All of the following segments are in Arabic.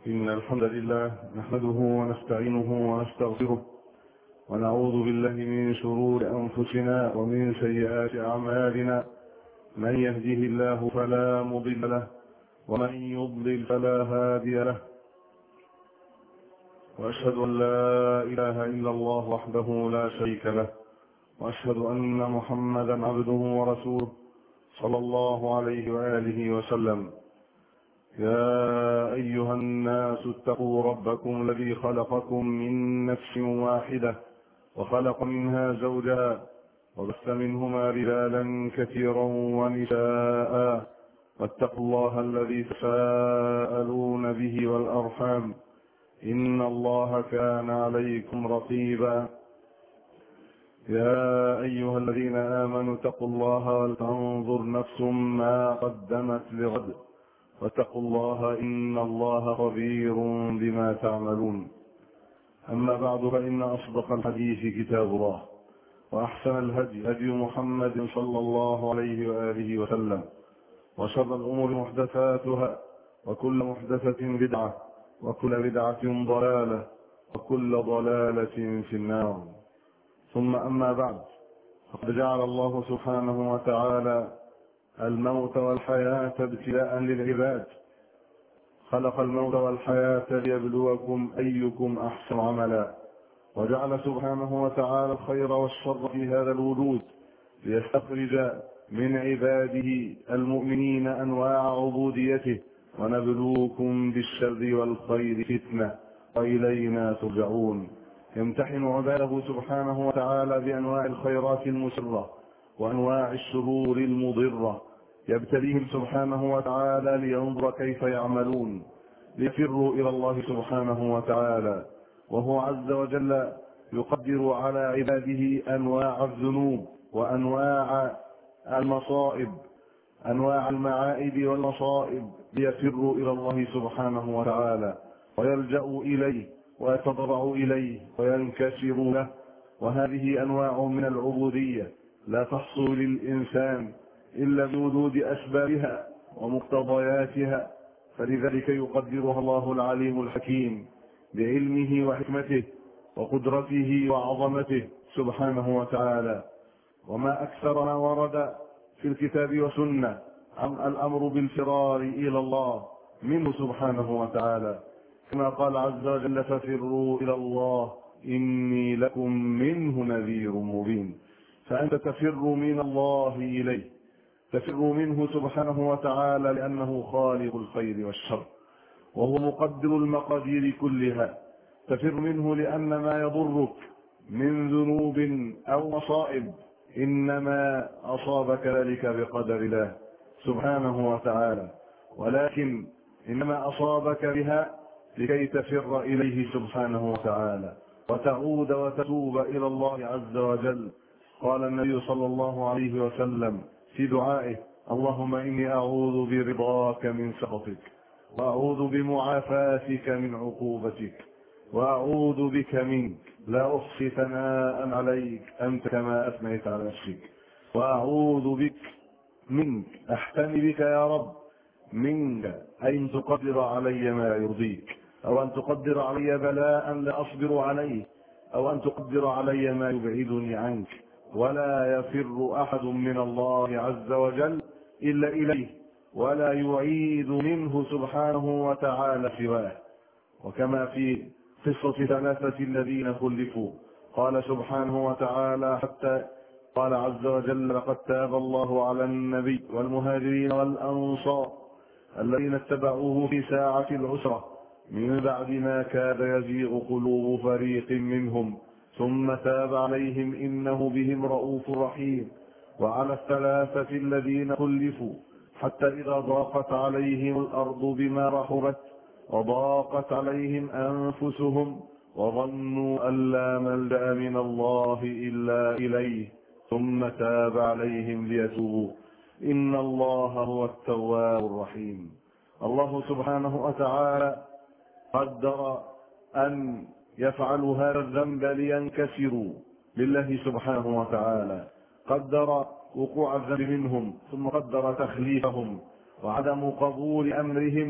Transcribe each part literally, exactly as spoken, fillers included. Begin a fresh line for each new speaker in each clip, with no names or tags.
إن الحمد لله نحمده ونستعينه ونستغفره ونعوذ بالله من شرور أنفسنا ومن سيئات أعمالنا. من يهده الله فلا مضل له ومن يضلل فلا هادي له، وأشهد أن لا إله إلا الله وحده لا شريك له، وأشهد أن محمدا عبده ورسوله صلى الله عليه وآله وسلم. يا أيها الناس اتقوا ربكم الذي خلقكم من نفس واحدة وخلق منها زوجها وبث منهما رجالا كثيرا ونساء، واتقوا الله الذي تساءلون به والأرحام إن الله كان عليكم رقيبا. يا أيها الذين آمنوا اتقوا الله ولتنظر نفس ما قدمت لغد واتقوا الله إن الله خبير بما تعملون. أما بعد، فإن أصدق الحديث كتاب الله، وأحسن الهدي هدي محمد صلى الله عليه وآله وسلم، وشر الأمور محدثاتها، وكل محدثة بدعة، وكل بدعة ضلالة، وكل ضلالة في النار. ثم أما بعد، فقد جعل الله سبحانه وتعالى الموت والحياة ابتلاء للعباد. خلق الموت والحياة ليبلوكم أيكم أحسن عملا، وجعل سبحانه وتعالى الخير والشر في هذا الوجود ليستخرج من عباده المؤمنين أنواع عبوديته. ونبلوكم بالشر والخير فتنة وإلينا ترجعون. يمتحن عباده سبحانه وتعالى بأنواع الخيرات المسرة وأنواع الشرور المضرة. يبتليهم سبحانه وتعالى لينظر كيف يعملون، ليفروا إلى الله سبحانه وتعالى. وهو عز وجل يقدر على عباده أنواع الذنوب وأنواع المصائب، أنواع المعائب والمصائب، ليفروا إلى الله سبحانه وتعالى ويلجأوا إليه ويتضرعوا إليه وينكسروا له. وهذه أنواع من العبودية لا تحصل للإنسان إلا بوجود أسبابها ومقتضياتها، فلذلك يقدرها الله العليم الحكيم بعلمه وحكمته وقدرته وعظمته سبحانه وتعالى. وما أكثر ما ورد في الكتاب والسنة عن الأمر بالفرار إلى الله منه سبحانه وتعالى، كما قال عز وجل: ففروا إلى الله إني لكم منه نذير مبين. فأنت تفر من الله إليه، تفر منه سبحانه وتعالى لأنه خالق الخير والشر، وهو مقدر المقادير كلها. تفر منه لأن ما يضرك من ذنوب أو مصائب إنما أصابك ذلك بقدر الله سبحانه وتعالى، ولكن إنما أصابك بها لكي تفر إليه سبحانه وتعالى وتعود وتتوب إلى الله عز وجل. قال النبي صلى الله عليه وسلم في دعائه: اللهم إني أعوذ برضاك من سخطك، وأعوذ بمعافاتك من عقوبتك، وأعوذ بك منك، لا أحصي ثناء عليك أنت كما أثنيت على نفسك. وأعوذ بك منك، أحتمي بك يا رب منك أن تقدر علي ما يرضيك، أو أن تقدر علي بلاء لا أصبر عليه، أو أن تقدر علي ما يبعدني عنك. ولا يفر أحد من الله عز وجل إلا إليه، ولا يعيد منه سبحانه وتعالى سواه. وكما في قصة ثلاثة الذين خلفوا قال سبحانه وتعالى حتى قال عز وجل: لقد تاب الله على النبي والمهاجرين والأنصار الذين اتبعوه في ساعة العسرة من بعد ما كاد يزيغ قلوب فريق منهم ثم تاب عليهم إنه بهم رؤوف رحيم. وعلى الثلاثة الذين خلفوا حتى إذا ضاقت عليهم الأرض بما رحبت وضاقت عليهم أنفسهم وظنوا أن لا ملجأ من الله إلا إليه ثم تاب عليهم ليتوبوا إن الله هو التواب الرحيم. الله سبحانه وتعالى قدر أن يفعلوا هذا الذنب لينكسروا لله سبحانه وتعالى، قدر وقوع الذنب منهم، ثم قدر تخليفهم وعدم قبول أمرهم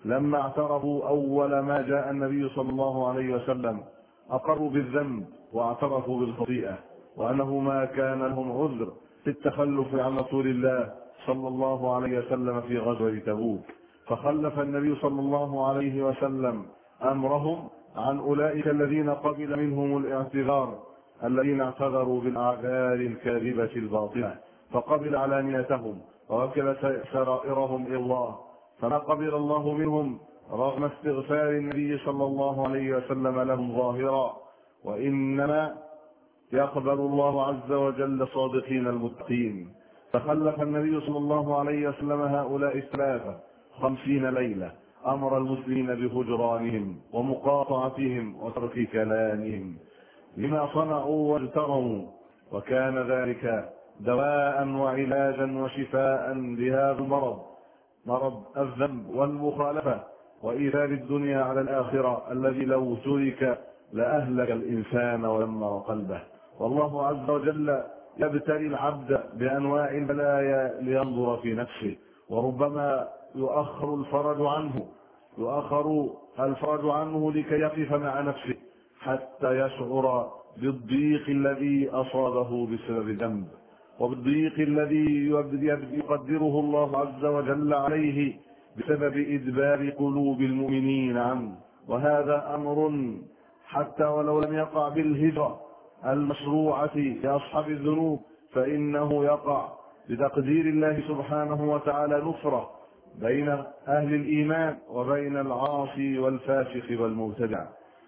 لما اعترفوا أول ما جاء النبي صلى الله عليه وسلم أقروا بالذنب واعترفوا بالخطيئة، وأنه ما كان لهم عذر في التخلف عن رسول الله صلى الله عليه وسلم في غزوة تبوك، فخلف النبي صلى الله عليه وسلم أمرهم عن أولئك الذين قبل منهم الاعتذار، الذين اعتذروا بالأعذار الكاذبة الباطلة، فقبل علانيتهم ووكل سرائرهم إلى الله، فما قبل الله منهم رغم استغفار النبي صلى الله عليه وسلم لهم ظاهرا، وإنما يقبل الله عز وجل صادقين المتقين. فخلف النبي صلى الله عليه وسلم هؤلاء الثلاثة خمسين ليلة، أمر المسلمين بهجرانهم ومقاطعتهم وترك كلامهم لما صنعوا واجترموا، وكان ذلك دواء وعلاجا وشفاء لهذا المرض، مرض الذنب والمخالفة وإيثار الدنيا على الآخرة، الذي لو ترك لأهلك الإنسان ولمر قلبه. والله عز وجل يبتلي العبد بأنواع البلايا لينظر في نفسه، وربما يؤخر الفرج عنه يؤخر الفرج عنه لكي يقف مع نفسه حتى يشعر بالضيق الذي أصابه بسبب ذنب، وبالضيق الذي يقدره الله عز وجل عليه بسبب إدبار قلوب المؤمنين عنه. وهذا أمر حتى ولو لم يقع بالهجرة المشروعة لأصحاب الذنوب، فإنه يقع بتقدير الله سبحانه وتعالى نفرة بين أهل الإيمان وبين العاصي والفاسق والمبتدع،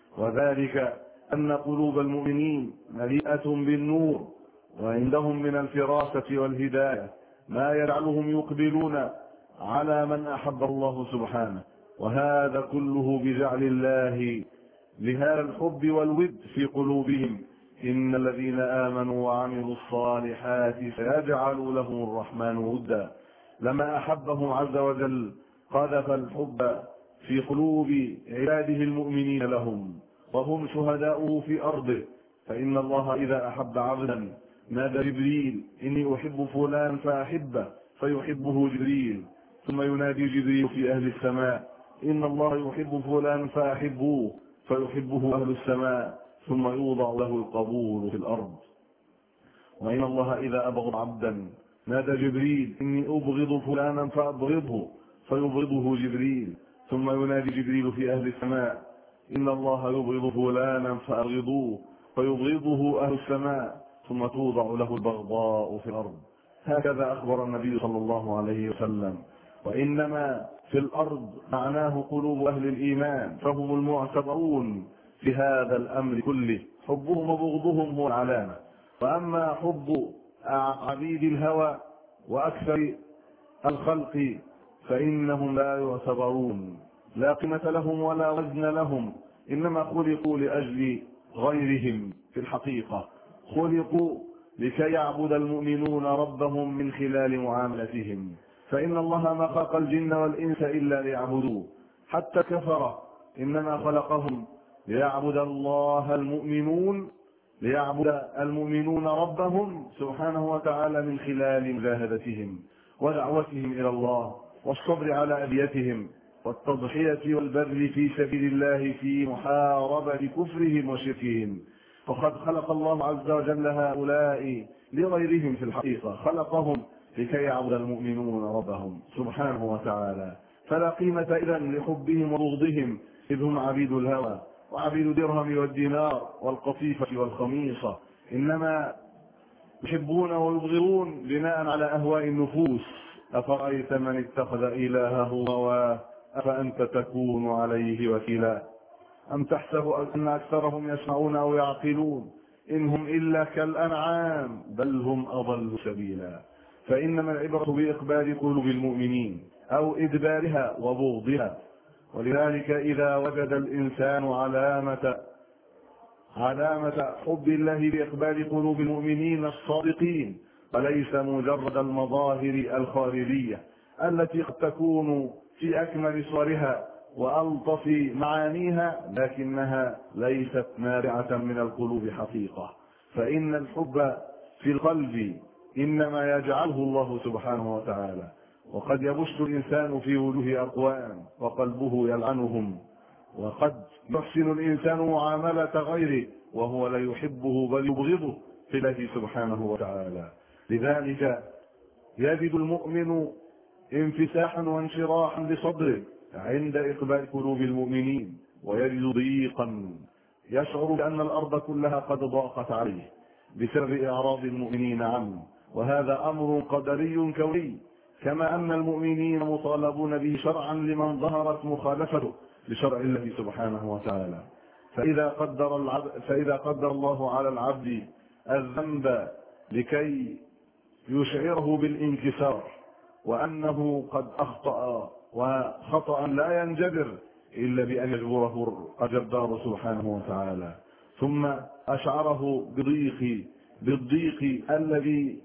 وذلك أن قلوب المؤمنين مليئة بالنور، وعندهم من الفراسة والهداية ما يجعلهم يقبلون على من أحب الله سبحانه، وهذا كله بجعل الله لهذا الحب والود في قلوبهم. إن الذين آمنوا وعملوا الصالحات سيجعل لهم الرحمن ودا. لما أحبهم عز وجل قذف الحب في قلوب عباده المؤمنين لهم، وهم شهداؤه في أرضه. فإن الله إذا أحب عبدا نادى جبريل إني أحب فلان فأحبه فيحبه جبريل، ثم ينادي جبريل في أهل السماء إن الله يحب فلان فأحبوه فيحبه أهل السماء، ثم يوضع له القبول في الأرض. وإن الله إذا أبغض عبدا نادى جبريل إني أبغض فلانا فأبغضه فيبغضه جبريل، ثم ينادي جبريل في أهل السماء إن الله يبغض فلانا فأبغضوه فيبغضه أهل السماء، ثم توضع له البغضاء في الأرض. هكذا أخبر النبي صلى الله عليه وسلم. وإنما في الأرض معناه قلوب أهل الإيمان، فهم المعتبرون في هذا الأمر كله، حبهم وبغضهم هو العلامة. وأما حب عبيد الهوى وأكثر الخلق فإنهم لا يعتبرون، لا قيمة لهم ولا وزن لهم، إنما خلقوا لأجل غيرهم. في الحقيقة خلقوا لكي يعبد المؤمنون ربهم من خلال معاملتهم، فإن الله ما خلق الجن والإنس إلا ليعبدوه. حتى الكفرة إنما خلقهم ليعبد الله المؤمنون ليعبد المؤمنون ربهم سبحانه وتعالى من خلال مجاهدتهم ودعوتهم إلى الله والصبر على أذيتهم والتضحية والبذل في سبيل الله في محاربة كفرهم وشركهم. فقد خلق الله عز وجل هؤلاء لغيرهم. في الحقيقة خلقهم لكي يعبد المؤمنون ربهم سبحانه وتعالى، فلا قيمة إذن لحبهم وبغضهم، إذ هم عبيد الهوى وعبيد الدرهم والدينار والقطيفة والخميصة، إنما يحبون ويبغضون بناء على أهواء النفوس. أفرأيت من اتخذ إلهه هواه أفأنت تكون عليه وكيلا أم تحسب أن أكثرهم يسمعون أو يعقلون إن هم إلا كالأنعام بل هم أضل سبيلا. فإنما العبرة بإقبال قلوب المؤمنين أو إدبارها وبغضها. ولذلك إذا وجد الإنسان علامة علامة حب الله بإقبال قلوب المؤمنين الصادقين، وليس مجرد المظاهر الخارجية التي قد تكون في أكمل صورها وألطف معانيها لكنها ليست نابعة من القلوب حقيقة، فإن الحب في القلب إنما يجعله الله سبحانه وتعالى وقد يبش الإنسان في وجوه أقوام وقلبه يلعنهم، وقد يحسن الإنسان معاملة غيره وهو لا يحبه بل يبغضه في الله سبحانه وتعالى. لذلك يجد المؤمن انفساحا وانشراحا لصدره عند إقبال قلوب المؤمنين، ويجد ضيقا يشعر بأن الأرض كلها قد ضاقت عليه بسبب إعراض المؤمنين عنه، وهذا أمر قدري كوني، كما أن المؤمنين مطالبون به شرعا لمن ظهرت مخالفته لشرع الله سبحانه وتعالى. فإذا قدر العبد فإذا قدر الله على العبد الذنب لكي يشعره بالانكسار وأنه قد أخطأ، وخطأ لا ينجبر إلا بأن يجبره الجبار سبحانه وتعالى، ثم أشعره بضيق بالضيق الذي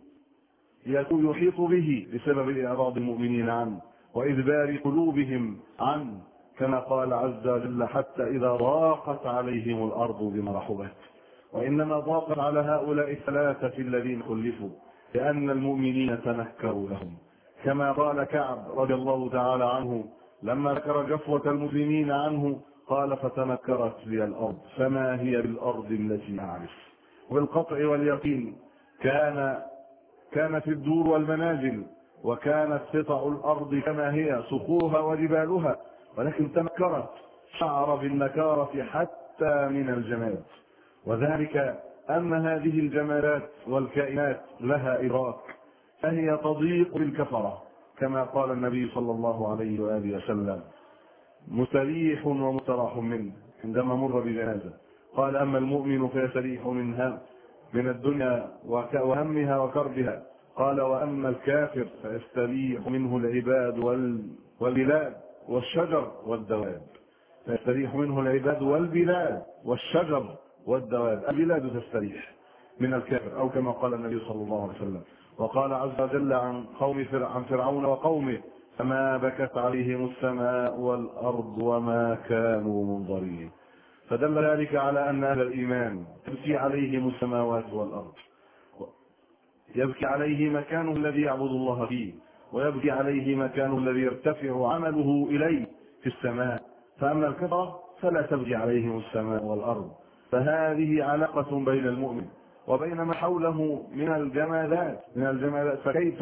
يحيط به بسبب إعراض المؤمنين عنه وإدبار قلوبهم عنه، كما قال عز وجل: حتى إذا ضاقت عليهم الأرض بما رحبت. وإنما ضاقت على هؤلاء الثلاثة الذين خلفوا لأن المؤمنين تنكروا لهم، كما قال كعب رضي الله تعالى عنه لما ذكر جفوة المسلمين عنه قال: فتنكرت لي الأرض فما هي بالأرض التي أعرف. والقطع واليقين كان كانت الدور والمنازل، وكانت قطع الأرض كما هي صخورها وجبالها، ولكن تنكرت، شعر بالنكارة حتى من الجماد، وذلك أن هذه الجمادات والكائنات لها إدراك، فهي تضيق بالكفرة، كما قال النبي صلى الله عليه وآله وسلم: مستريح ومستراح منه، عندما مر بجنازة قال: أما المؤمن فيستريح منها من الدنيا وهمها وكربها، قال: وأما الكافر فيستريح منه العباد والبلاد والشجر والدواب. فيستريح منه العباد والبلاد والشجر والدواب، البلاد تستريح من الكافر، أو كما قال النبي صلى الله عليه وسلم. وقال عز وجل عن قوم عن فرعون وقومه: فما بكت عليهم السماء والأرض وما كانوا منظرين. فدل ذلك على أن أهل الإيمان تبكي عليهم السماوات والأرض، يبكي عليه مكانه الذي يعبد الله فيه، ويبكي عليه مكانه الذي يرتفع عمله إليه في السماء. فأما الكفرة فلا تبكي عليهم السماء والأرض. فهذه علاقة بين المؤمن وبين ما حوله من الجمادات من الجمادات فكيف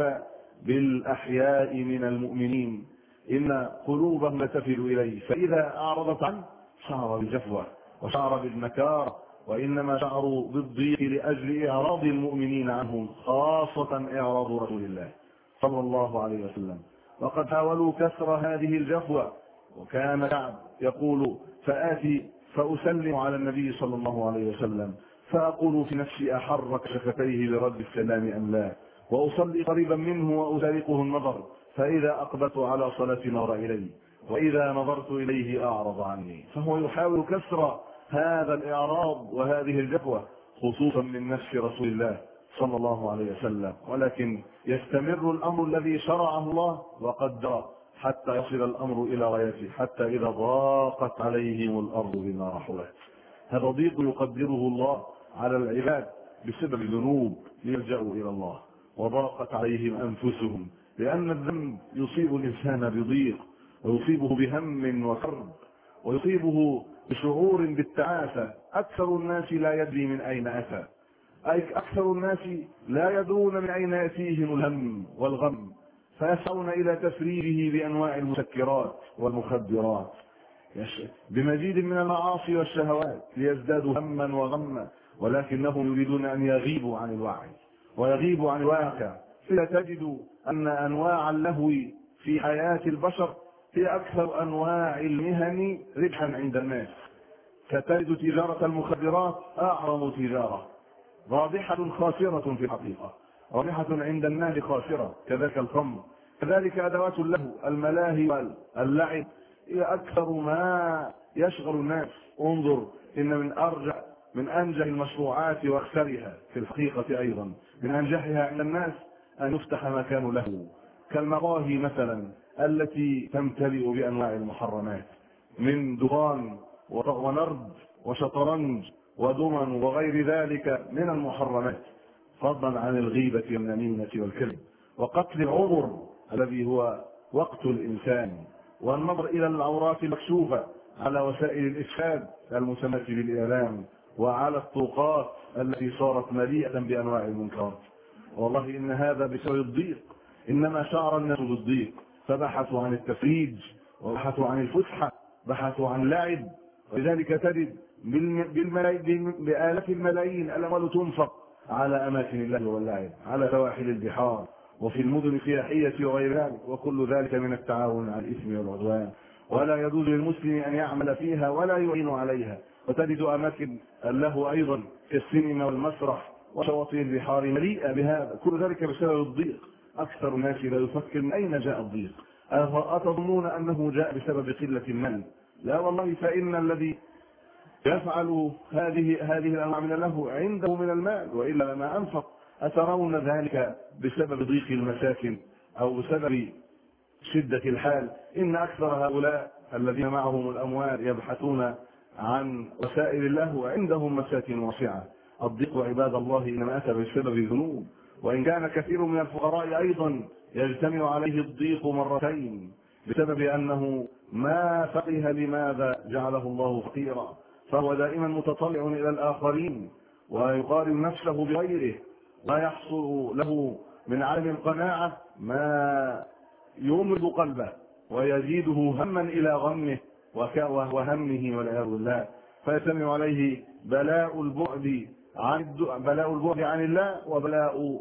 بالأحياء من المؤمنين؟ إن قلوبهم تفل إليه، فإذا أعرضت عنه شعر بالجفوة وشعر بالنكار، وإنما شعروا بالضيق لأجل إعراض المؤمنين عنهم، خاصة إعراض رسول الله صلى الله عليه وسلم. وقد حاولوا كسر هذه الجفوة، وكان كعب يقول: فآتي فأسلم على النبي صلى الله عليه وسلم فأقول في نفسي: أحرك شفتيه لرد السلام أم لا؟ وأصلي قريبا منه وأسارقه النظر، فإذا أقبلت على صلاة نظر إلي، وإذا نظرت إليه أعرض عني. فهو يحاول كسر هذا الإعراض وهذه الجفوة، خصوصا من نفس رسول الله صلى الله عليه وسلم، ولكن يستمر الأمر الذي شرعه الله وقدره حتى يصل الأمر إلى غايته، حتى إذا ضاقت عليهم الأرض بما رحبت. هذا ضيق يقدره الله على العباد بسبب الذنوب ليلجأوا إلى الله، وضاقت عليهم أنفسهم، لأن الذنب يصيب الإنسان بضيق، ويصيبه بهم وكرب، ويصيبه بشعور بالتعاسة. أكثر الناس لا يدري من أين أتى، أي أكثر الناس لا يدرون من أين يأتيهم الهم والغم، فيسعون إلى تفريغه بأنواع المسكرات والمخدرات بمزيد من المعاصي والشهوات ليزدادوا هما وغما، ولكنهم يريدون أن يغيبوا عن الوعي ويغيبوا عن الواقع. فلا تجد أن أنواع اللهو في حياة البشر هي أكثر أنواع المهن ربحا عند الناس. فتجد تجارة المخدرات أعظم تجارة، واضحة خاسرة في الحقيقة، واضحة عند الناس خاسرة، كذلك الخمر، كذلك أدوات اللهو، الملاهي واللعب هي أكثر ما يشغل الناس. انظر، إن من أرجع من أنجح المشروعات وأخسرها في الحقيقة أيضا، من أنجحها عند الناس أن يفتح مكان له كالمقاهي مثلا التي تمتلئ بأنواع المحرمات من دخان ونرد وشطرنج ودمن وغير ذلك من المحرمات، فضلا عن الغيبة والنميمة والكذب وقتل العمر الذي هو وقت الإنسان، والنظر إلى العورات المكشوفة على وسائل الإفساد المسمى بالإعلام، وعلى الطرقات التي صارت مليئة بأنواع المنكرات. والله إن هذا بسبب الضيق، إنما شعر الناس بالضيق فبحثوا عن التفريج وبحثوا عن الفسحة، بحثوا عن اللعب. ولذلك تجد بآلاف الملايين الأموال تنفق على أماكن اللهو واللعب، على سواحل البحار وفي المدن السياحية وغير ذلك، وكل ذلك من التعاون على الإثم والعدوان، ولا يجوز للمسلم أن يعمل فيها ولا يعين عليها. وتجد أماكن اللهو أيضا كالسينما والمسرح وشواطئ البحار مليئة بهذا، كل ذلك بسبب الضيق. أكثر الناس لا يفكر من أين جاء الضيق. أتظنون أنه جاء بسبب قلة المال؟ لا والله، فإن الذي يفعل هذه هذه الأنواع من اللهو عنده من المال، وإلا ما أنفق. أترون ذلك بسبب ضيق المساكن أو بسبب شدة الحال؟ إن أكثر هؤلاء الذين معهم الأموال يبحثون عن وسائل اللهو عندهم مساكن واسعة. الضيق عباد الله إنما أتى بسبب الذنوب، وإن كان كثير من الفقراء أيضا يجتمع عليه الضيق مرتين بسبب أنه ما فقه لماذا جعله الله فقيرا، فهو دائما متطلع إلى الآخرين ويقارن نفسه بغيره، لا يحصل له من عدم القناعة ما يمرض قلبه ويزيده هما إلى غمه وهمه والعياذ بالله، فيجتمع عليه بلاء البعد عن بلاء البعد عن الله وبلاء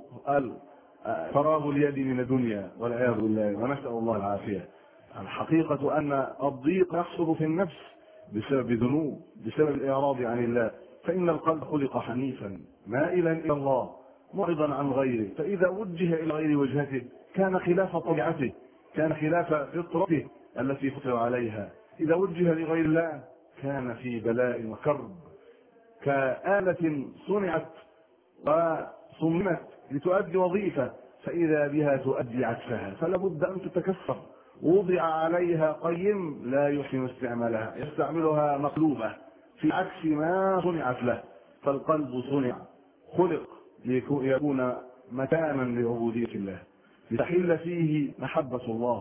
فراغ اليد من الدنيا والعياذ بالله، ونسأل الله العافية. الحقيقة أن الضيق يحصل في النفس بسبب ذنوب، بسبب الإعراض عن الله، فإن القلب خلق حنيفا مائلا إلى الله معرضا عن غيره، فإذا وجه إلى غير وجهته كان خلاف طبيعته، كان خلاف فطرته التي فطر عليها. إذا وجه لغير الله كان في بلاء وكرب، كآلة صنعت وصممت لتؤدي وظيفة فإذا بها تؤدي عكسها، فلا بد أن تتكسر. وضع عليها قيم لا يحسن استعمالها، يستعملها مقلوبة في عكس ما صنعت له. فالقلب صنع خلق ليكون مكانا لعبودية الله، لتحل فيه محبة الله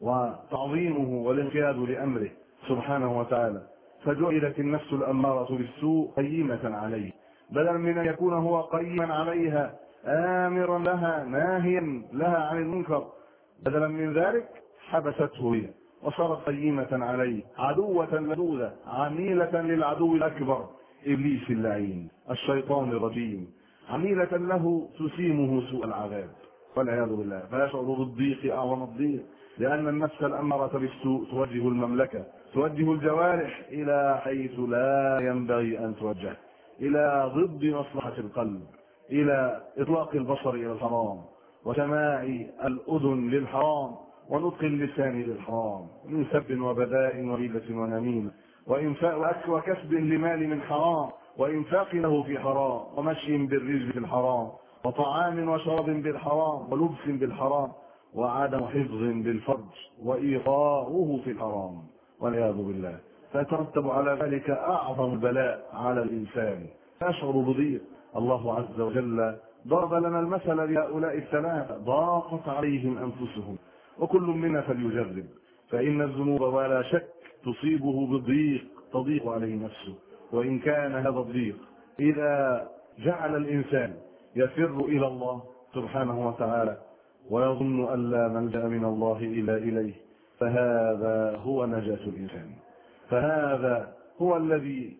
وتعظيمه والانقياد لأمره سبحانه وتعالى. فجعلت النفس الأمارة بالسوء قيمة عليه، بدلا من أن يكون هو قيما عليها آمرا لها ناهيا لها عن المنكر، بدلا من ذلك حبسته هي وصارت قيمة عليه، عدوة لدودة عميلة للعدو الأكبر إبليس اللعين الشيطان الرجيم، عميلة له تسيمه سوء العذاب والعياذ بالله. فيشعر بالضيق أعظم الضيق، لأن النفس الأمارة بالسوء توجه المملكة، توجه الجوارح إلى حيث لا ينبغي أن توجه، إلى ضد مصلحة القلب، إلى إطلاق البصر إلى الحرام، وسماع الأذن للحرام، ونطق اللسان للحرام، من سب وبذاء وغيبة ونميمة، وإنفاق وكسب لمال من حرام، وإنفاق له في حرام، ومشي بالرزق في الحرام، وطعام وشراب بالحرام، ولبس بالحرام، وعدم حفظ بالفرج، وإيقاؤه في الحرام والعياذ بالله. فيترتب على ذلك أعظم بلاء على الإنسان، يشعر بضيق. الله عز وجل ضرب لنا المثل لهؤلاء الثلاثة، ضاقت عليهم أنفسهم، وكل منا فليجرب، فإن الذنوب ولا شك تصيبه بالضيق، تضيق عليه نفسه. وإن كان هذا الضيق إذا جعل الإنسان يفر إلى الله سبحانه وتعالى ويظن أن لا ملجأ من الله إلا إليه، فهذا هو نجاة الإنسان، فهذا هو الذي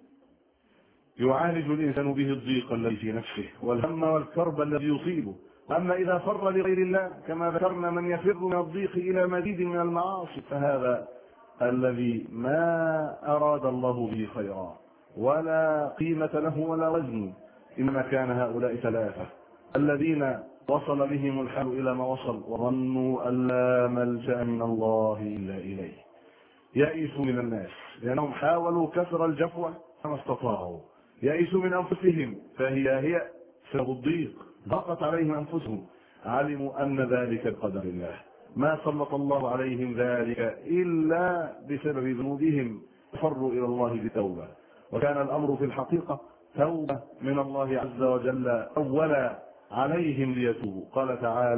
يعالج الإنسان به الضيق الذي في نفسه والهم والكرب الذي يصيبه. أما إذا فر لغير الله كما ذكرنا من يفر من الضيق إلى مزيد من المعاصي، فهذا الذي ما أراد الله به خيرا ولا قيمة له ولا وزن. إنما كان هؤلاء ثلاثة الذين وصل بهم الحال إلى ما وصل وظنوا أن لا ملجأ من الله إلا إليه، يئسوا من الناس لأنهم حاولوا كسر الجفوة فما استطاعوا، يئسوا من أنفسهم فهي هي سبب الضيق، ضاقت عليهم أنفسهم، علموا أن ذلك بقدر الله، ما سلط الله عليهم ذلك إلا بسبب ذنوبهم، فروا إلى الله بتوبة. وكان الأمر في الحقيقة توبة من الله عز وجل أولا عليهم ليتوبوا. قال تعالى: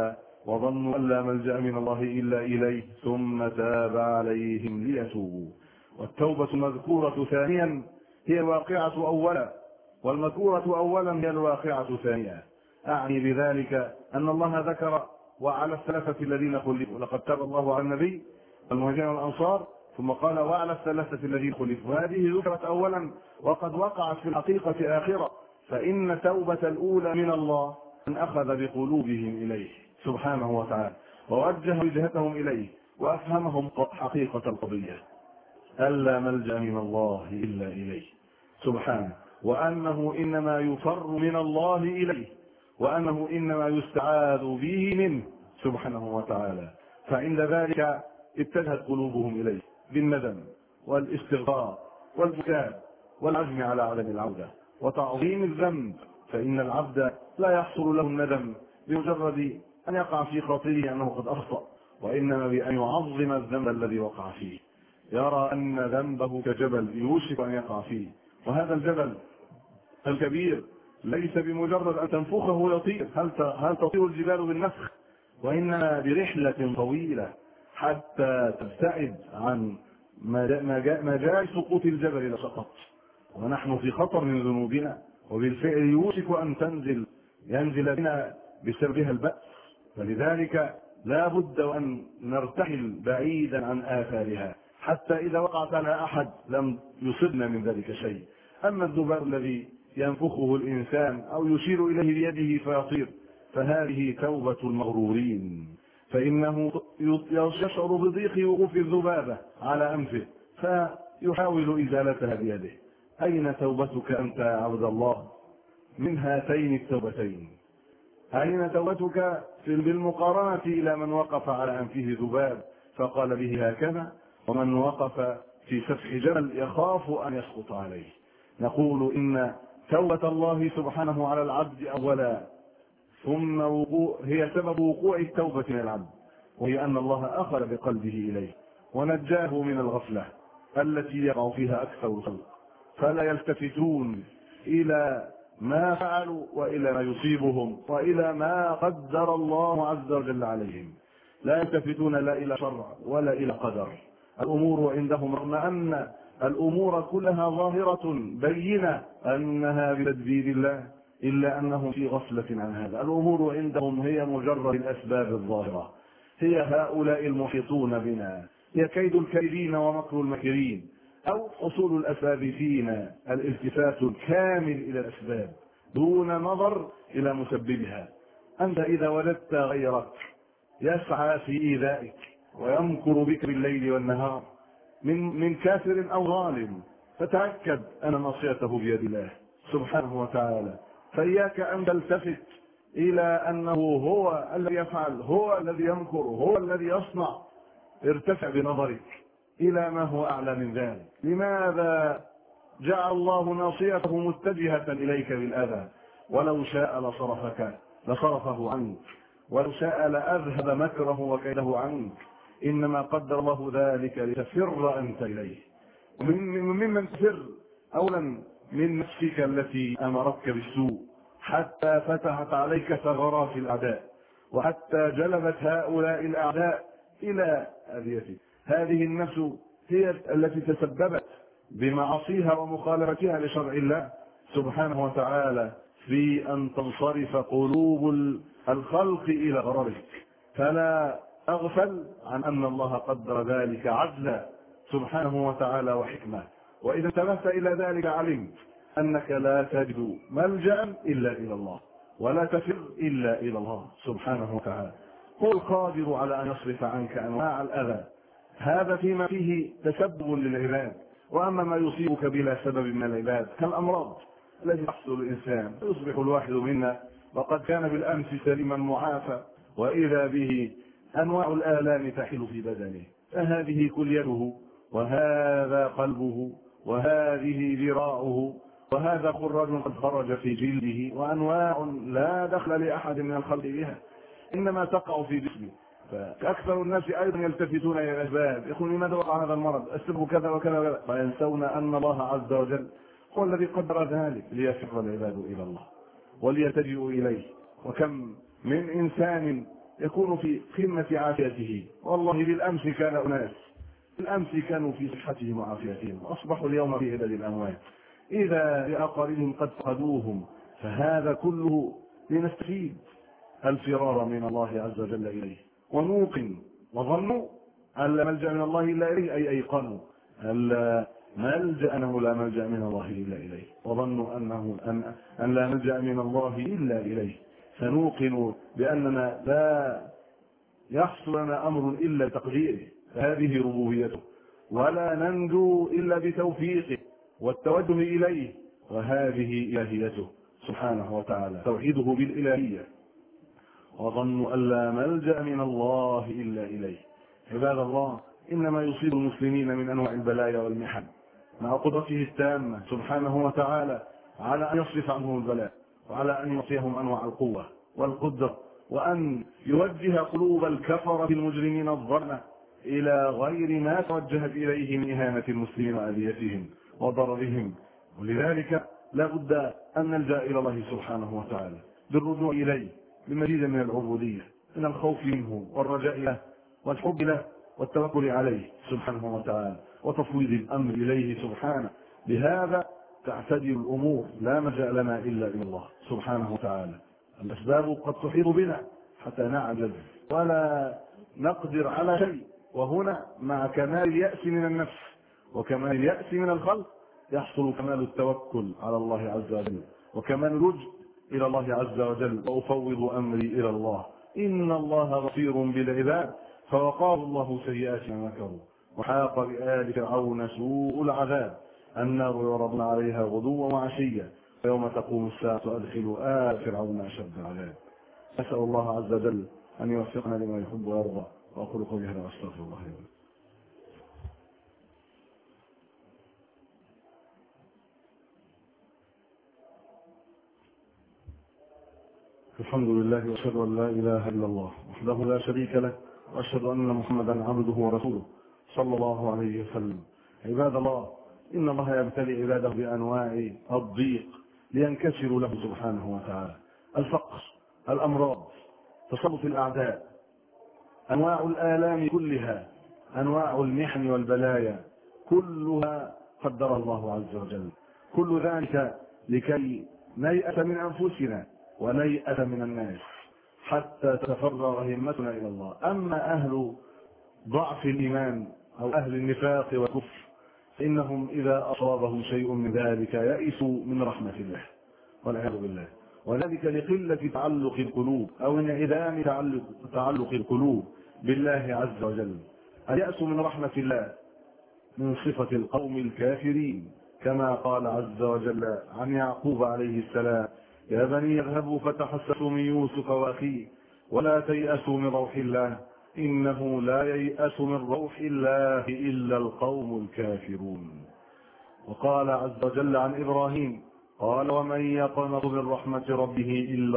وظنوا أن لا ملجأ من الله إلا إليه ثم تاب عليهم ليتوبوا. والتوبة المذكورة ثانيا هي الواقعة أولا، والمذكورة أولا هي الواقعة ثانيا. أعني بذلك أن الله ذكر وعلى الثلاثة الذين خلفوا، لقد تاب الله على النبي والمهاجرين والأنصار، ثم قال وعلى الثلاثة الذين خلفوا. هذه ذكرت أولا وقد وقعت في الحقيقة آخرة، فإن توبة الأولى من الله أن أخذ بقلوبهم إليه سبحانه وتعالى ووجه وجهتهم إليه وأفهمهم حقيقة القضية، ألا ملجأ من الله إلا إليه سبحانه، وأنه إنما يفر من الله إليه، وأنه إنما يستعاذ به منه سبحانه وتعالى. فعند ذلك اتجهت قلوبهم إليه بالندم والاستغفار والبكاء والعزم على عدم العودة وتعظيم الذنب، فإن العبد لا يحصل له الندم بمجرد أن يقع في خاطره أنه قد أخطأ، وإنما بأن يعظم الذنب الذي وقع فيه، يرى أن ذنبه كجبل يوشك أن يقع فيه، وهذا الجبل الكبير ليس بمجرد أن تنفخه يطير، هل هل تطير الجبال بالنفخ؟ وإنما برحلة طويلة حتى تبتعد عن مجال سقوط الجبل لسقط. ونحن في خطر من ذنوبنا، وبالفعل يوشك أن تنزل ينزل بنا بسببها البأس، فلذلك لا بد أن نرتحل بعيدا عن آثارها حتى إذا وقعت على أحد لم يصبنا من ذلك شيء. أما الذباب الذي ينفخه الإنسان أو يشير إليه بيده فيطير فهذه توبة المغرورين، فإنه يشعر بضيق وقوف الذبابة على أنفه فيحاول إزالتها بيده. أين توبتك أنت يا عبد الله من هاتين التوبتين؟ أين توبتك بالمقارنة إلى من وقف على أنفه ذباب فقال به هكذا، ومن وقف في سفح جبل يخاف أن يسقط عليه؟ نقول إن توبة الله سبحانه على العبد أولا ثم وقوع هي سبب وقوع التوبة من العبد، وهي أن الله أخذ بقلبه إليه ونجاه من الغفلة التي يقع فيها أكثر الخلق، فلا يلتفتون إلى ما فعلوا وإلى ما يصيبهم وإلى ما قدر الله عز وجل عليهم، لا يلتفتون لا إلى شرع ولا إلى قدر. الأمور عندهم رغم أن الأمور كلها ظاهرة بينة أنها بتدبير الله، إلا أنهم في غفلة عن هذا. الأمور عندهم هي مجرد الأسباب الظاهرة، هي هؤلاء المحيطون بنا، هي كيد الكيدين ومكر المكرين، أو حصول الأسباب فينا الالتفات الكامل إلى الأسباب دون نظر إلى مسببها. أنت إذا وجدت غيرك يسعى في إيذائك ويمكر بك بالليل والنهار من من كافر أو ظالم، فتأكد أن نصيته بيد الله سبحانه وتعالى، فإياك أن تلتفت إلى أنه هو الذي يفعل، هو الذي يمكر، هو الذي يصنع. ارتفع بنظرك إلى ما هو أعلى من ذلك. لماذا جعل الله ناصيته متجهة إليك بالأذى؟ ولو شاء لصرفك لصرفه عنك، ولو شاء لأذهب مكره وكيده عنك، إنما قدر الله ذلك لتفر أنت إليه. وممن تفر أولا من نفسك التي أمرتك بالسوء حتى فتحت عليك ثغرات الأعداء، وحتى جلبت هؤلاء الأعداء إلى أذيتك. هذه النفس هي التي تسببت بمعاصيها ومخالفتها لشرع الله سبحانه وتعالى في أن تنصرف قلوب الخلق إلى غررك. فلا أغفل عن أن الله قدر ذلك عدلا سبحانه وتعالى وحكمة، وإذا انتبهت إلى ذلك علمت أنك لا تجد ملجأ إلا إلى الله، ولا تفر إلا إلى الله سبحانه وتعالى. هو القادر على أن يصرف عنك أنواع الأذى، هذا فيما فيه تسبب للعباد. وأما ما يصيبك بلا سبب من العباد كالأمراض التي تحصل الإنسان، يصبح الواحد منا وقد كان بالأمس سليما معافى، وإذا به أنواع الآلام تحل في بدنه، فهذه كليته، وهذا قلبه، وهذه ذراعه، وهذا خراج قد خرج في جلده، وأنواع لا دخل لأحد من الخلق بها، إنما تقع في جسمه. فأكثر الناس أيضا يلتفتون إلى الأسباب، يقول لماذا وقع هذا المرض؟ السبب كذا وكذا وكذا، فينسون أن الله عز وجل هو الذي قدر ذلك ليفر العباد إلى الله وليتجئوا إليه. وكم من إنسان يكون في قمة عافيته. والله بالأمس كان أناس بالأمس كانوا في صحتهم وعافيتهم وأصبحوا اليوم في عدد الأموات. إذا لأقاربهم قد فقدوهم، فهذا كله لنستفيد الفرار من الله عز وجل إليه، ونوقن وظنوا أن لا ملجأ من الله إلا إليه، أي أيقنوا أن لا ملجأ أنه لا ملجأ من الله إلا إليه، وظنوا أنه أن, أن لا ملجأ من الله إلا إليه. فنوقن بأننا لا يحصل لنا أمر إلا تقديره، هذه ربوبيته، ولا ننجو إلا بتوفيقه والتوجه إليه، وهذه إلهيته سبحانه وتعالى، توحيده بالإلهية. وظنوا أن لا ملجأ من الله إلا إليه. عباد الله، إنما يصيب المسلمين من أنواع البلايا والمحن مع قدرته التامة سبحانه وتعالى على أن يصرف عنهم البلاء، وعلى أن يعطيهم أنواع القوة والقدرة، وأن يوجه قلوب الكفرة المجرمين الظلمة إلى غير ما توجهت إليه من إهانة المسلمين وأذيتهم وضررهم. ولذلك لا بد أن نلجأ إلى الله سبحانه وتعالى بالرجوع إليه بمزيد من العبودية، من الخوف منه والرجاء له والحب له والتوكل عليه سبحانه وتعالى، وتفويض الأمر إليه سبحانه. بهذا تعتدل الأمور، لا ملجأ لنا إلا إلى الله سبحانه وتعالى. الأسباب قد تحيط بنا حتى نعجز ولا نقدر على شيء، وهنا مع كمال اليأس من النفس وكمال اليأس من الخلق يحصل كمال التوكل على الله عز وجل، وكمال اللجوء إلى الله عز وجل. وأفوض أمري إلى الله إن الله بصير بالعباد. فوقاه الله سيئات ما مكروا، وحاق بآل فرعون سوء العذاب، النار يعرضون عليها غدوا وعشيا، فيوم تقوم الساعة أدخلوا آل فرعون أشد العذاب. أسأل الله عز وجل أن يوفقنا لما يحب ويرضى، وأقول قولي هذا وأستغفر الله لي ولكم. الحمد لله، وأشهد أن لا إله إلا الله وحده لا شريك له، وأشهد أن محمدا عبده ورسوله صلى الله عليه وسلم. عباد الله، إن الله يبتلي عباده بأنواع الضيق لينكسروا له سبحانه وتعالى: الفقر، الأمراض، تسلط الأعداء، أنواع الآلام كلها، أنواع المحن والبلايا كلها قدر الله عز وجل. كل ذلك لكي نيأس من أنفسنا ونيأس من الناس حتى تتفرغ همتنا إلى الله. أما أهل ضعف الإيمان أو أهل النفاق والكفر فإنهم إذا أصابهم شيء من ذلك يئسوا من رحمة الله والعياذ بالله، وذلك لقلة تعلق القلوب أو انعدام تعلق, تعلق القلوب بالله عز وجل. اليأس من رحمة الله من صفة القوم الكافرين، كما قال عز وجل عن يعقوب عليه السلام: يا بني اذهبوا فتحسسوا من يوسف وأخيه ولا تيأسوا من روح الله إنه لا ييأس من روح الله إلا القوم الكافرون. وقال عز وجل عن إبراهيم: قال ومن يقنط من رحمة ربه إلا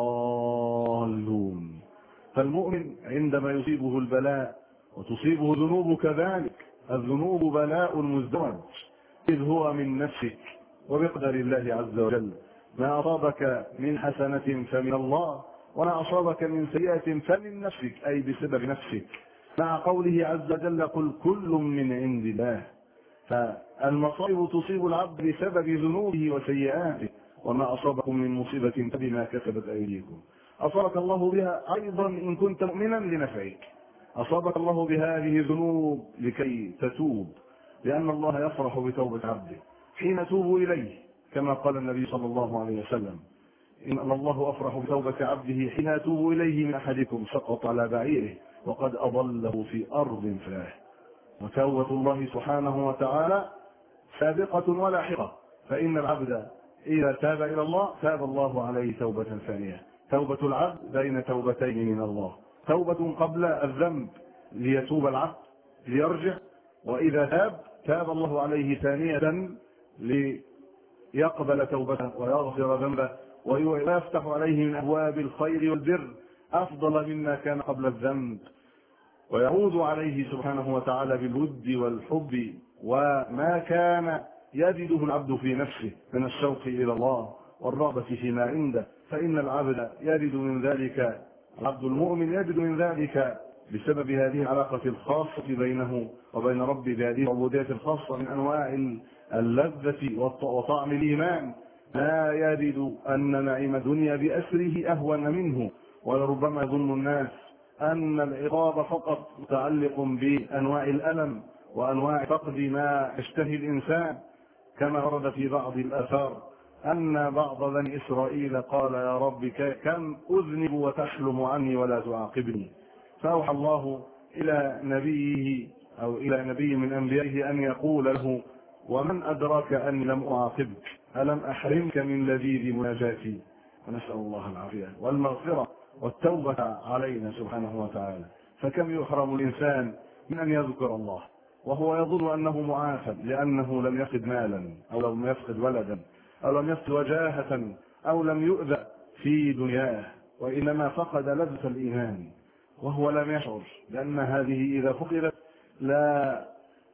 الضالون. فالمؤمن عندما يصيبه البلاء وتصيبه ذنوب كذلك، الذنوب بلاء مزدوج، إذ هو من نفسك وبقدر الله عز وجل. ما أصابك من حسنة فمن الله، وما أصابك من سيئة فمن نفسك، أي بسبب نفسك، مع قوله عز وجل: قل كل من عند الله. فالمصائب تصيب العبد بسبب ذنوبه وسيئاته، وما أصابكم من مصيبة فبما كسبت أيديكم. أصابك الله بها أيضا إن كنت مؤمنا لنفعك، أصابك الله بهذه الذنوب لكي تتوب، لأن الله يفرح بتوبة عبده حين توب إليه، كما قال النبي صلى الله عليه وسلم: إن الله أفرح بتوبة عبده حين يتوب إليه من أحدكم سقط على بعيره وقد أضله في أرض فلاه. وتوبة الله سبحانه وتعالى سابقة ولاحقة، فإن العبد إذا تاب إلى الله تاب الله عليه توبة ثانية. توبة العبد بين توبتين من الله: توبة قبل الذنب ليتوب العبد ليرجع، وإذا تاب تاب الله عليه ثانية ليقبل توبته ويغفر ذنبه ويفتح عليه من أبواب الخير والبر أفضل مما كان قبل الذنب، ويعود عليه سبحانه وتعالى بالود والحب وما كان يجده العبد في نفسه من الشوق إلى الله والرغبة فيما عنده، فإن العبد يجد من ذلك العبد المؤمن يجد من ذلك بسبب هذه العلاقة الخاصة بينه وبين ربه بهذه العبودية الخاصة من أنواع اللذة وطعم الإيمان لا يجد أن نعيم الدنيا بأسره أهون منه. ولربما يظن الناس أن العقاب فقط متعلق بأنواع الألم وأنواع فقد ما يشتهي الإنسان، كما ورد في بعض الآثار أن بعض بني إسرائيل قال يا رب كم أذنب وتحلم عني ولا تعاقبني، فأوحى الله إلى نبيه أو إلى نبي من أنبيائه أن يقول له ومن أدراك أني لم أعاقبك ألم أحرمك من لذيذ مناجاتي. ونسأل الله العافية والمغفرة والتوبة علينا سبحانه وتعالى. فكم يحرم الإنسان من أن يذكر الله وهو يظن أنه معافى لأنه لم يفقد مالا أو لم يفقد ولدا أو لم يفقد وجاهة أو لم يؤذى في دنياه، وإنما فقد لذة الإيمان وهو لم يشعر، لأن هذه إذا فقدت لا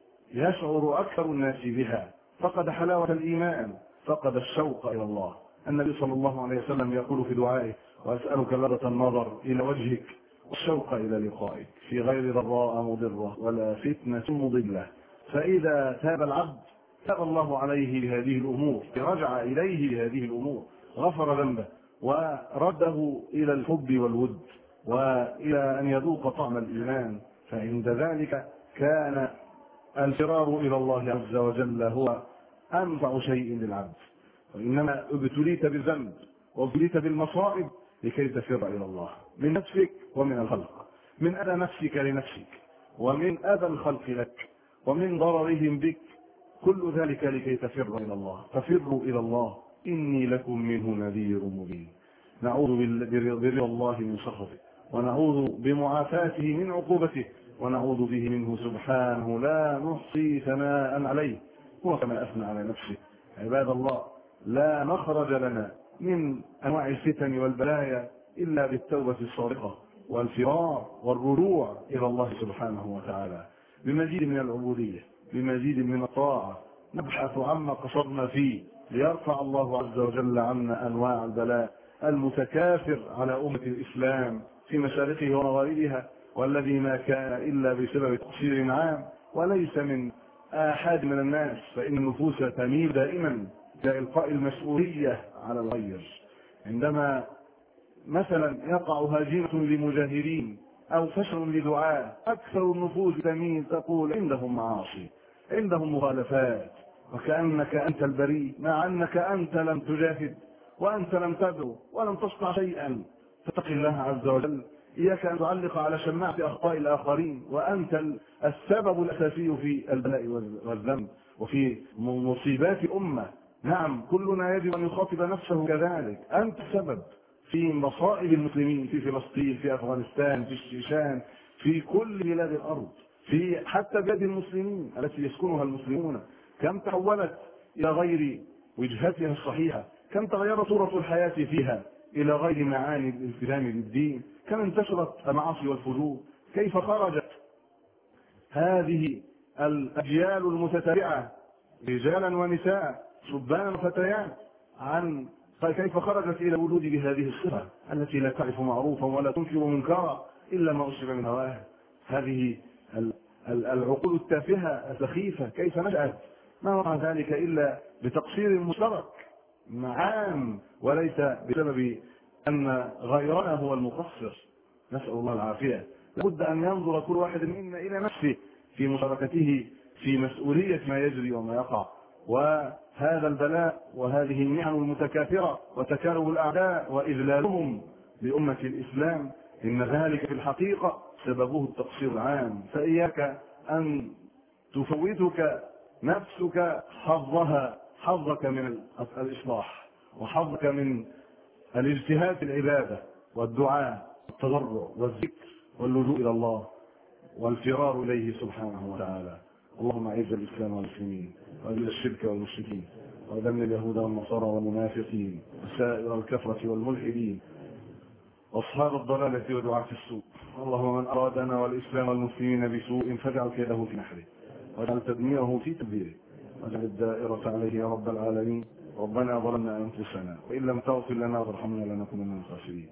يشعر أكثر الناس بها. فقد حلاوة الإيمان، فقد الشوق إلى الله. النبي صلى الله عليه وسلم يقول في دعائه وأسألك لذة النظر إلى وجهك والشوق إلى لقائك في غير ضراء مضرة ولا فتنة مضلة. فإذا تاب العبد تاب الله عليه لهذه الأمور، رجع إليه لهذه الأمور، غفر ذنبه ورده إلى الحب والود وإلى أن يذوق طعم الإيمان. فعند ذلك كان الفرار إلى الله عز وجل هو أنفع شيء للعبد. وإنما ابتليت بالذنب وابتليت بالمصائب لكي تفر إلى الله من نفسك ومن الخلق، من أذى نفسك لنفسك ومن أذى الخلق لك ومن ضررهم بك، كل ذلك لكي تفر إلى الله. ففروا إلى الله إني لكم منه نذير مبين. نعوذ برضا الله من سخطه ونعوذ بمعافاته من عقوبته ونعوذ به منه سبحانه لا نحصي ثناء عليه هو كما أثنى على نفسه. عباد الله، لا مخرج لنا من أنواع الفتن والبلايا إلا بالتوبة الصادقة والفرار والرجوع إلى الله سبحانه وتعالى بمزيد من العبودية، بمزيد من الطاعة، نبحث عما قصرنا فيه ليرفع الله عز وجل عنا أنواع البلاء المتكاثر على أمة الإسلام في مشارقه ومغاربها، والذي ما كان إلا بسبب تقصير عام وليس من أحد من الناس، فإن النفوس تميل دائما إلى إلقاء المسؤولية على الغير. عندما مثلا يقع هزيمة لمجاهدين أو فشل لدعاة، أكثر النفوس تميل تقول عندهم معاصي، عندهم مخالفات، وكأنك أنت البريء مع أنك أنت لم تجاهد وأنت لم تدعو ولم تصنع شيئا. فاتق الله عز وجل، إياك أن تعلق على شماعة أخطاء الآخرين وأنت السبب الأساسي في البلاء والذنب وفي مصيبات الأمة. نعم، كلنا يجب أن يخاطب نفسه كذلك. أنت السبب في مصائب المسلمين في فلسطين، في أفغانستان، في الشيشان، في كل بلاد الأرض، في حتى بلاد المسلمين التي يسكنها المسلمون. كم تحولت إلى غير وجهتها الصحيحة، كم تغيرت صورة الحياة فيها إلى غير معاني الالتزام بالدين، كم انتشرت المعاصي والفجور، كيف خرجت هذه الأجيال المتتابعة رجالا ونساء شبانا وفتيات عن كيف خرجت إلى الوجود بهذه الصفة التي لا تعرف معروفا ولا تنكر منكرا إلا ما أصيب من هواه. هذه العقول التافهة السخيفة كيف نشأت؟ ما وراء ذلك إلا بتقصير مشترك عام وليس بسبب أن غيرنا هو المقصر. نسأل الله العافية. لابد أن ينظر كل واحد منا إلى نفسه في مشاركته في مسؤولية ما يجري وما يقع. وهذا البلاء وهذه النعم المتكاثرة وتكالب الأعداء وإذلالهم لأمة الإسلام إن ذلك في الحقيقة سببه التقصير العام. فإياك أن تفوتك نفسك حظها حظك من الإصلاح وحظك من الاجتهاد في العبادة والدعاء والتضرع والذكر واللجوء إلى الله والفرار إليه سبحانه وتعالى. اللهم أعز الإسلام والمسلمين وأذل الشرك والمشركين ودمر اليهود والنصارى والمنافقين وسائر الكفرة والملحدين وأصحاب الضلالة ودعاة السوء. اللهم من أرادنا والإسلام والمسلمين بسوء فاجعل كيده في نحره واجعل تدميره في تدبيره واجعل الدائرة عليه يا رب العالمين. ربنا ظلمنا أنفسنا وإن لم تغفر لنا وارحمنا لنكن من الخاسرين.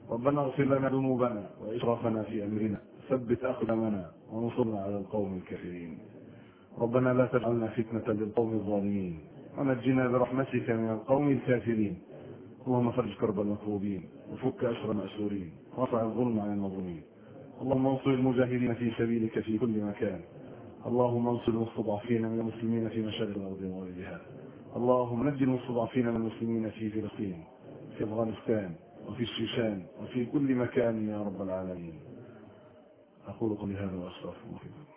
ربنا اغفر لنا ذنوبنا وإسرافنا في أمرنا، ثبت أقدامنا وانصرنا على القوم الكافرين. ربنا لا تجعلنا فتنة للقوم الظالمين، ونجنا برحمتك من القوم الكافرين. اللهم فرج كرب المكروبين، وفك أسر المأسورين، وارفع الظلم عن المظلومين. اللهم انصر المجاهدين في سبيلك في كل مكان. اللهم انصر المستضعفين من المسلمين في مشارق الأرض وغيرها. اللهم نجي المستضعفين من المسلمين في فلسطين، في أفغانستان، وفي الشيشان، وفي كل مكان يا رب العالمين. أقول قولي هذا وأستغفر الله.